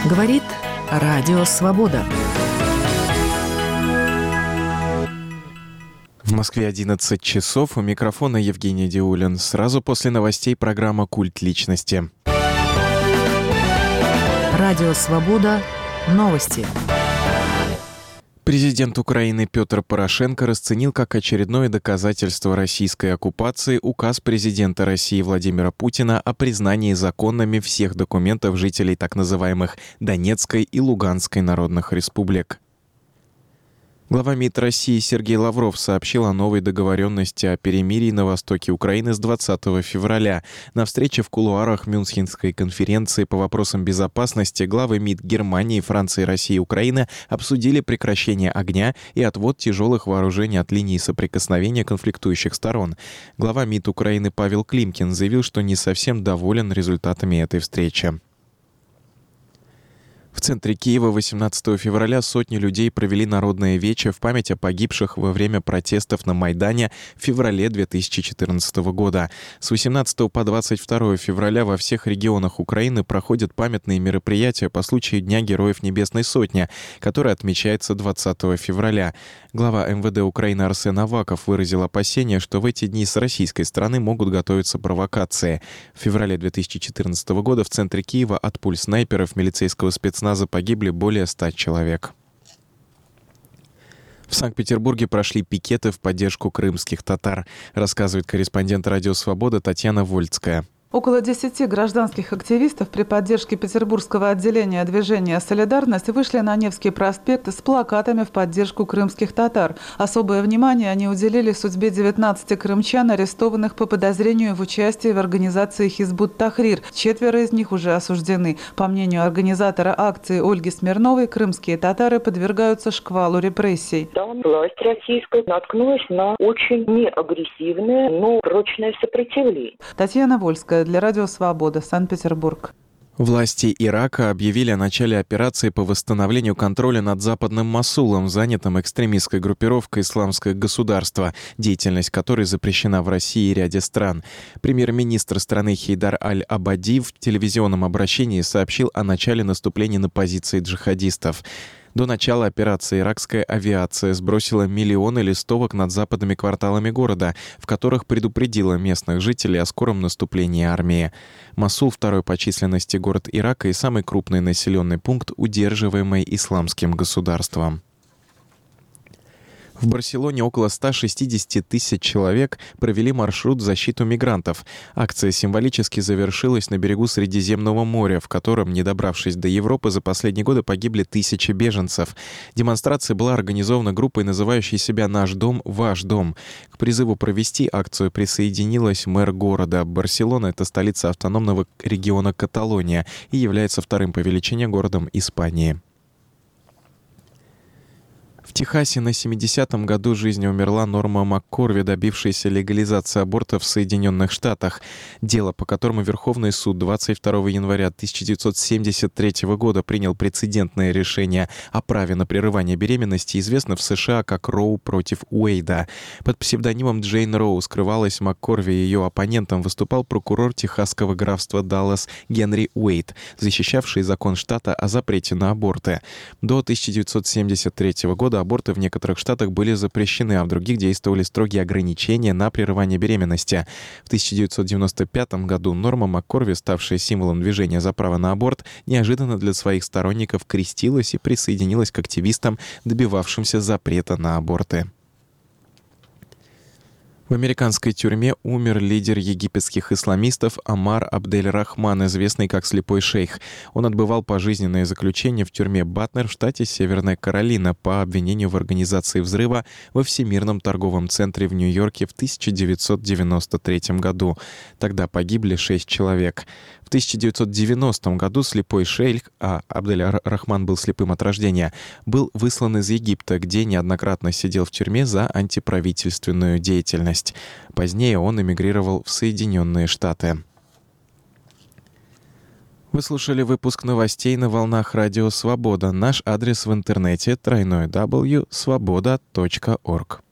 Говорит Радио Свобода. В Москве 11 часов. У микрофона Евгений Диулин. Сразу после новостей программа «Культ личности». Радио Свобода. Новости. Президент Украины Петр Порошенко расценил как очередное доказательство российской оккупации указ президента России Владимира Путина о признании законными всех документов жителей так называемых Донецкой и Луганской народных республик. Глава МИД России Сергей Лавров сообщил о новой договоренности о перемирии на востоке Украины с 20 февраля. На встрече в кулуарах Мюнхенской конференции по вопросам безопасности главы МИД Германии, Франции, России и Украины обсудили прекращение огня и отвод тяжелых вооружений от линии соприкосновения конфликтующих сторон. Глава МИД Украины Павел Климкин заявил, что не совсем доволен результатами этой встречи. В центре Киева 18 февраля сотни людей провели народное вече в память о погибших во время протестов на Майдане в феврале 2014 года. С 18 по 22 февраля во всех регионах Украины проходят памятные мероприятия по случаю Дня Героев Небесной Сотни, который отмечается 20 февраля. Глава МВД Украины Арсен Аваков выразил опасения, что в эти дни с российской стороны могут готовиться провокации. В феврале 2014 года в центре Киева от пуль снайперов милицейского спецназа погибли более 100 человек. В Санкт-Петербурге прошли пикеты в поддержку крымских татар, рассказывает корреспондент «Радио Свобода» Татьяна Вольцкая. Около 10 гражданских активистов при поддержке петербургского отделения движения «Солидарность» вышли на Невский проспект с плакатами в поддержку крымских татар. Особое внимание они уделили судьбе 19 крымчан, арестованных по подозрению в участии в организации «Хизбут Тахрир». 4 из них уже осуждены. По мнению организатора акции Ольги Смирновой, крымские татары подвергаются шквалу репрессий. Там власть российская наткнулась на очень неагрессивное, но прочное сопротивление. Татьяна Вольская для Радио Свобода, Санкт-Петербург. Власти Ирака объявили о начале операции по восстановлению контроля над западным Мосулом, занятым экстремистской группировкой «Исламское государство», деятельность которой запрещена в России и ряде стран. Премьер-министр страны Хейдар Аль-Абади в телевизионном обращении сообщил о начале наступления на позиции джихадистов. До начала операции иракская авиация сбросила миллионы листовок над западными кварталами города, в которых предупредила местных жителей о скором наступлении армии. Мосул — второй по численности город Ирака и самый крупный населенный пункт, удерживаемый исламским государством. В Барселоне около 160 тысяч человек провели маршрут в защиту мигрантов. Акция символически завершилась на берегу Средиземного моря, в котором, не добравшись до Европы, за последние годы погибли тысячи беженцев. Демонстрация была организована группой, называющей себя «Наш дом, ваш дом». К призыву провести акцию присоединилась мэр города. Барселона — это столица автономного региона Каталония и является вторым по величине городом Испании. В Техасе на 70-м году жизни умерла Норма МакКорви, добившаяся легализации абортов в Соединенных Штатах. Дело, по которому Верховный суд 22 января 1973 года принял прецедентное решение о праве на прерывание беременности, известно в США как Роу против Уэйда. Под псевдонимом Джейн Роу скрывалась МакКорви, ее оппонентом выступал прокурор техасского графства Даллас Генри Уэйд, защищавший закон штата о запрете на аборты. До 1973 года аборты в некоторых штатах были запрещены, а в других действовали строгие ограничения на прерывание беременности. В 1995 году Норма МакКорви, ставшая символом движения за право на аборт, неожиданно для своих сторонников крестилась и присоединилась к активистам, добивавшимся запрета на аборты. В американской тюрьме умер лидер египетских исламистов Амар Абдель-Рахман, известный как Слепой Шейх. Он отбывал пожизненное заключение в тюрьме Батнер в штате Северная Каролина по обвинению в организации взрыва во Всемирном торговом центре в Нью-Йорке в 1993 году. Тогда погибли 6 человек. В 1990 году Слепой Шейх, а Абдель-Рахман был слепым от рождения, был выслан из Египта, где неоднократно сидел в тюрьме за антиправительственную деятельность. Позднее он эмигрировал в Соединенные Штаты. Вы слушали выпуск новостей на волнах Радио Свобода. Наш адрес в интернете — www.svoboda.org.